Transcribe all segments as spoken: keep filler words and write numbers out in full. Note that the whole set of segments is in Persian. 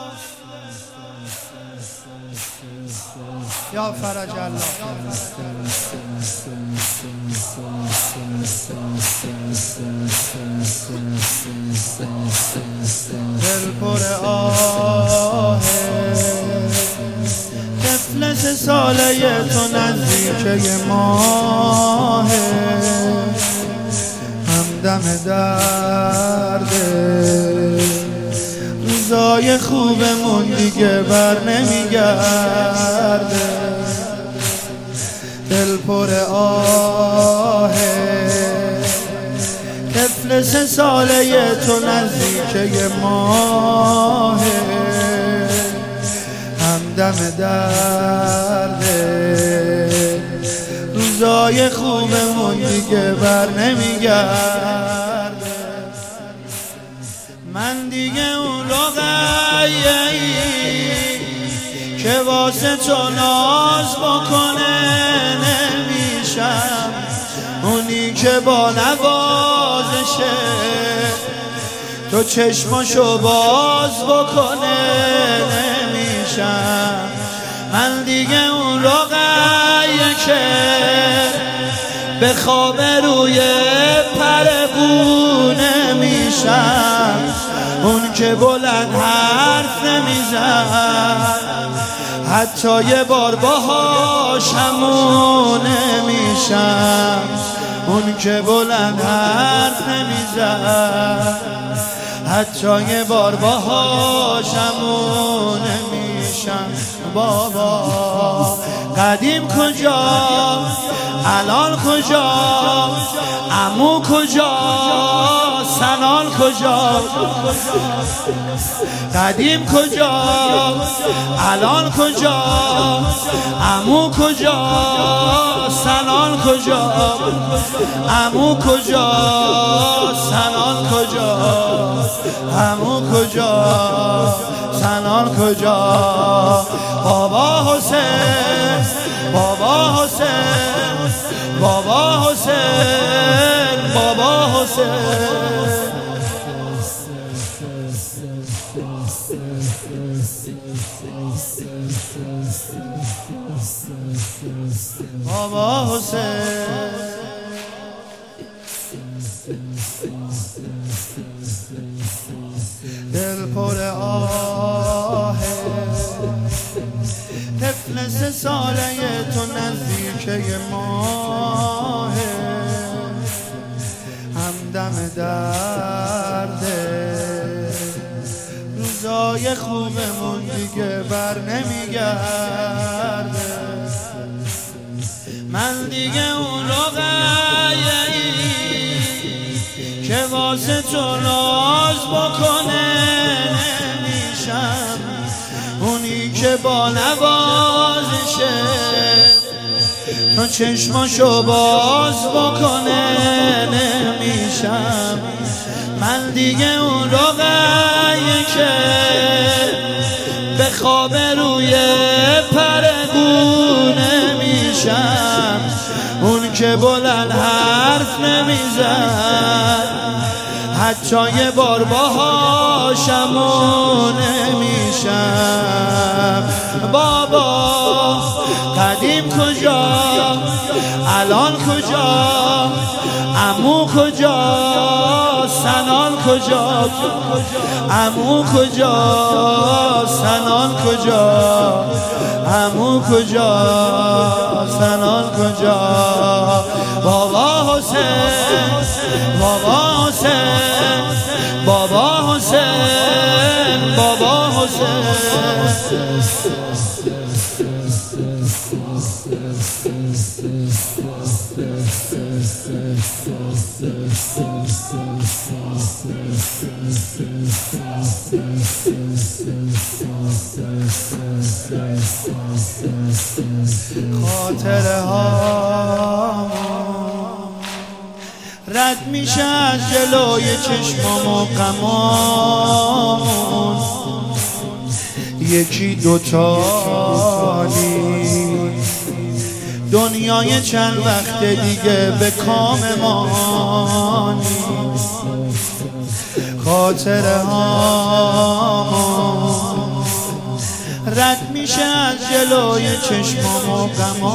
یا فرج الله. دل پر آه طفل سه ساله تو نزدیک ماه، همدم درده روزای خوبمون دیگه بر نمیگرده. دل پر آه طفل سه ساله تو نزدیک ماه، همدم درده روزای خوبمون دیگه بر نمیگرده. من دیگه اون رقیه‌ای که واسه تو ناز بکنه نمیشم، اونی که با نوازشه تو چشماشو باز بکنه نمیشم. من دیگه اون رقیه که به خواب روی پرگونه میشم، اون که بلند حرف نمیزن حتی یه بار باهاش همونه میشم، اون که بلند حرف نمیزن حتی یه بار باهاش همونه میشم. بابا قدیم کجا الان کجا، عمو کجا سنان کجا، قدیم کجا الان کجا، عمو کجا سنان کجا، عمو کجا سنان کجا، عمو کجا سنان کجا. بابا حسین بابا حسین بابا حسین بابا حسین. بابا حسین دل پر آه طفل سه ساله تو نزدیک ماه، همدم درده روزای خوبمون دیگه بر نمیگرده. من دیگه اون رقیه‌ای که واسه تو ناز بکنه نمیشم، اونی که با نوازشه تو چشماشو باز بکنه نمیشم. من دیگه اون رقیه که به خواب روی پرگونه میشم، اون که بلند حرف نمیزن حتی یه بار باهاشمون نمیشم. بابا قدیم کجا الان کجا، عمو کجا سنان کجا، عمو کجا سنان کجا، عمو کجا سنان کجا. بابا حسین بابا حسین بابا حسین بابا حسین. خاطره ها رد میشه از جلوی چشمام و غمامون، یکی دوتانی دنیای چند وقت دیگه به کام ما نیست. خاطره هامون رد میشه از جلوی چشمام و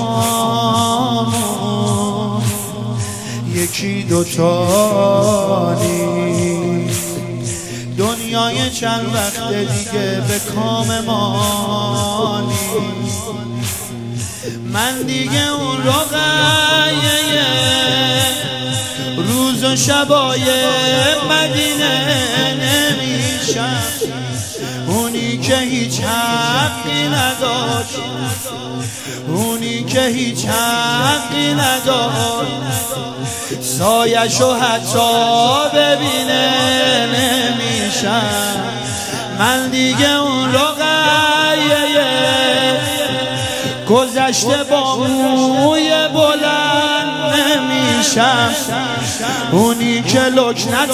غمامون، یکی دوتا نیست. دنیای چند وقت دیگه به کام ما نیست. من دیگه اون رقیه روز و شبای مدینه نمیشم، اونی که هیچ حقی نداشت، اونی که هیچ حقی نداشت سایشو حتی ببینه نمیشم. من دیگه اون رقیه گذشته با موی بلند نمیشم، اونی که لکنت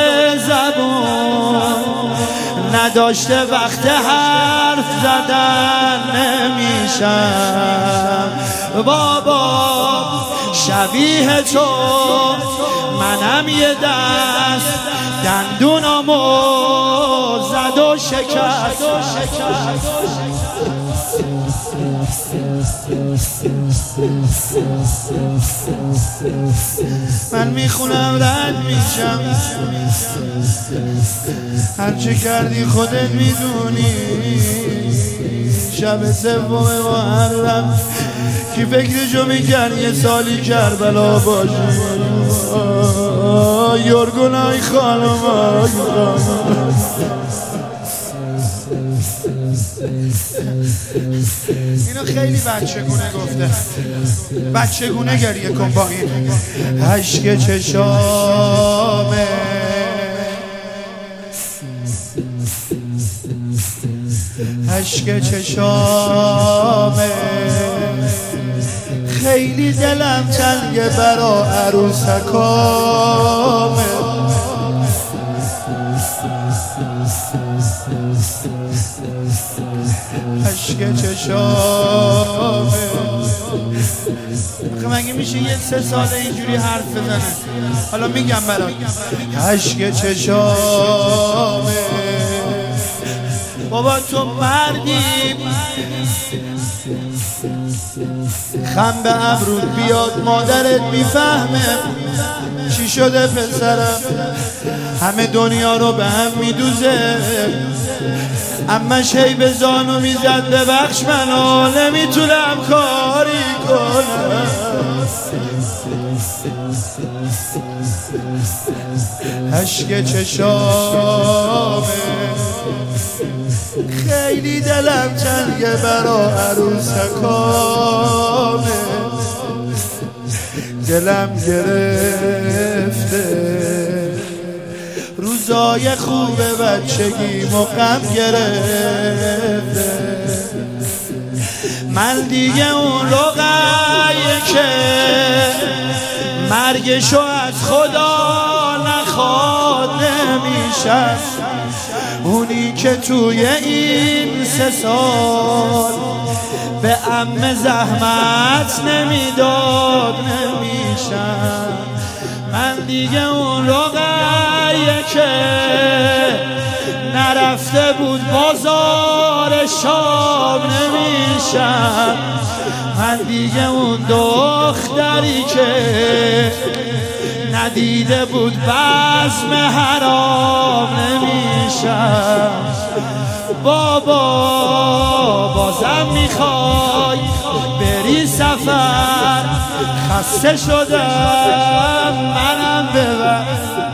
زبون نداشته وقت حرف زدن نمیشم. بابا شبیه تو منم یه دست دندونامو زد و شکست. من میخونم رد میشم، هرچه کردی خودت میدونی. شب سوم محرم کی فکرشو میکرد یه سالی کربلا باشه. یارگونای خانم اینو خیلی بچگونه گفته، بچگونه گریه کن با این عشق چشامه. عشق چشامه خیلی دلم تنگه برا عروسکامه. عشق چشامه مگه میشه یه سه ساله اینجوری حرف بزنه؟ حالا میگم برات. عشق چشامه بابا تو مردی خم به ابرود بیاد مادرت میفهمه چی شده پسرم، همه دنیا رو به هم میدوزه. امش هی به زانو میزد ببخش منو نمیتونم کاری کنم. عشق چشامه خیلی دلم تنگه برا عروسکامه. دلم گرفته روزای خوب بچگی مقام گرفته. من دیگه اون رقیه که مرگشو از خدا نخواد نمیشم، اونی که توی این سه سال به عمه زحمت نمیداد نمیشم. من دیگه اون رقیه که نرفته بود بازار شام نمیشم. من دیگه اون دختری که ندیده بود بزم حرام نمیشم. بابا بازم میخوای بری سفر، خسته شدم منم ببر.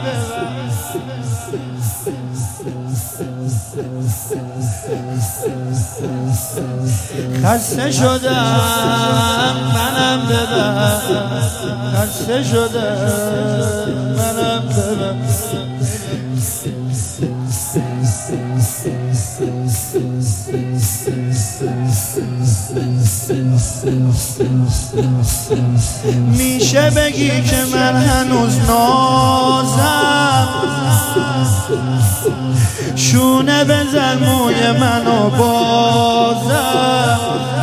خسته شدم منم ببر، خسته شدم منم ببر. میشه بگی که من هنوز نازم، شونه بزن موی منو بازم،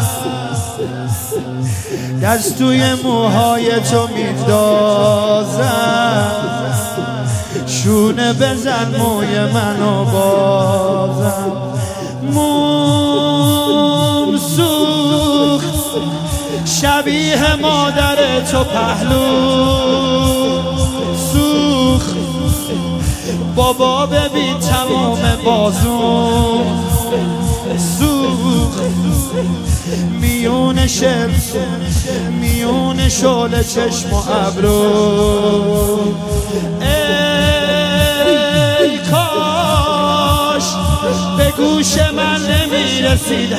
دست توی موهای تو میدازم، شونه بزن موی منو بازم. مو شبیه مادر تو پهلو سوخ. بابا ببین تمام بازو سوخ. میون شب میون شعله چشم و ابرو. ای کاش به گوش من نمیرسید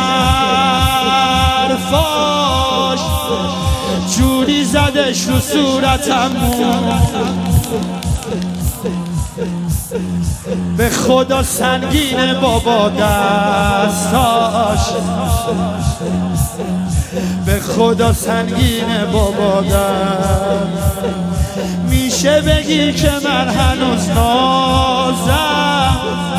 حرفاش، جوری زدش رو صورتم به خدا سنگینه بابا دستاش، به خدا سنگینه بابا دست. میشه بگی که من هنوز نازم،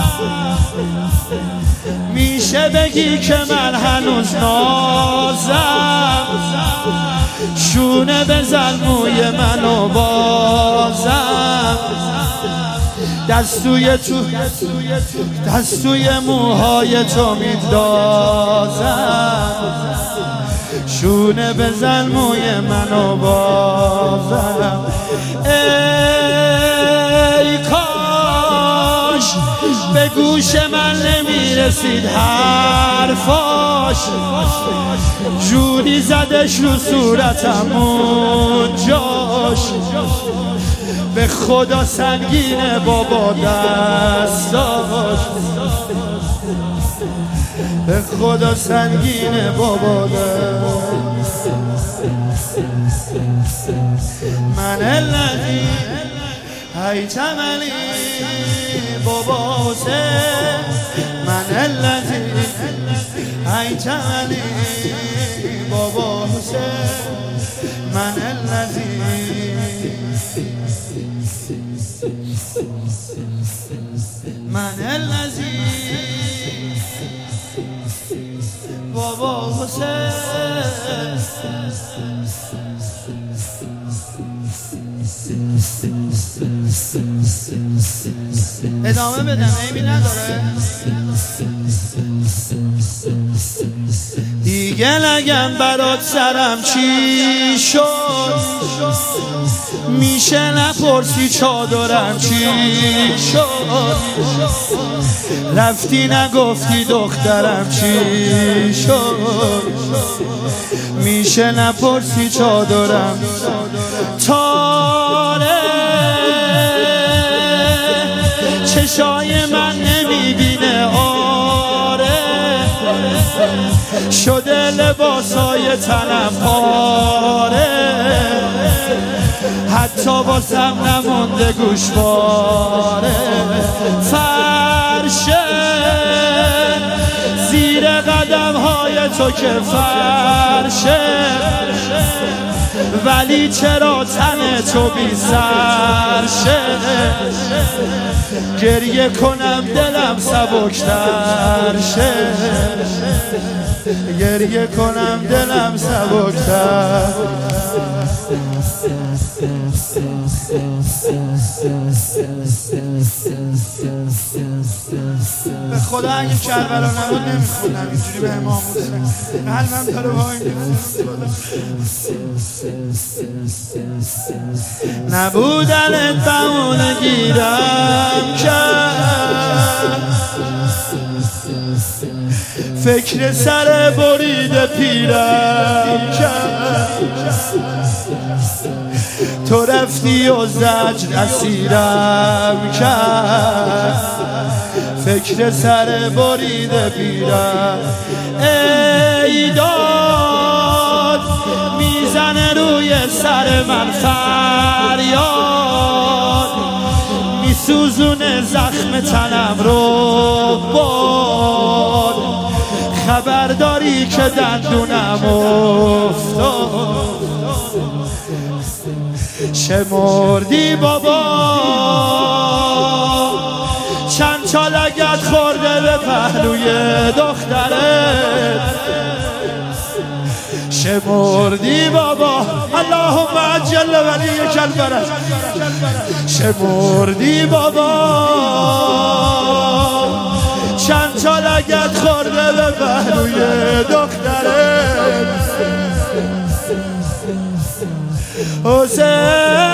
میشه بگی که من هنوز نازم، شونه بزن موی منو بازم، دستوی تو دستوی موهای تو میندازم، شونه بزن موی منو بازم. ای کاش به گوش من نمیرسید حرفاش، جوری زدش رو صورتم اونجاش، به خدا سنگینه بابا دستاش، به خدا سنگینه بابا دست. من الذی هیتمنی بابا حسین، من الذی هیتمنی بابا حسین، من الذی من الذی بابا حسین. ادامه بدم عیبی نداره. دیگه نگم برات سرم چی شد، میشه نپرسی چادرم چی شد، رفتی نگفتی دخترم چی شد، میشه نپرسی چادرم تاره. چشای من نمیبینه آره، شده لباسای تنم پاره، حتی واسم نمونده گوشواره. فرشه زیر قدم های تو که فرشه، ولی چرا تن تو بی سرشه، گریه کنم دلم سبکتر شه، گریه کنم دلم سبکتر. به خدا اگه کربلا نبود نمیخونم اینجوری به امام حسین، قلبم داره وای میفته. نبودنت بمونه گیرم کرد، فکر سر برید پیرم کرد، تو رفتی و زجر اسیرم کرد، فکر سر برید پیرم. ای داد میزنه روی سر من فریاد، میسوزونه زخم تنم رو باد، خبرداری که دندونم افتاد. شمردی بابا چند تا لگد خورده به پهلوی دخترت، شمردی بابا اللهم عجل ولیک الفرج، شمردی بابا چند شالگت خورده به پهلوی دختره حسین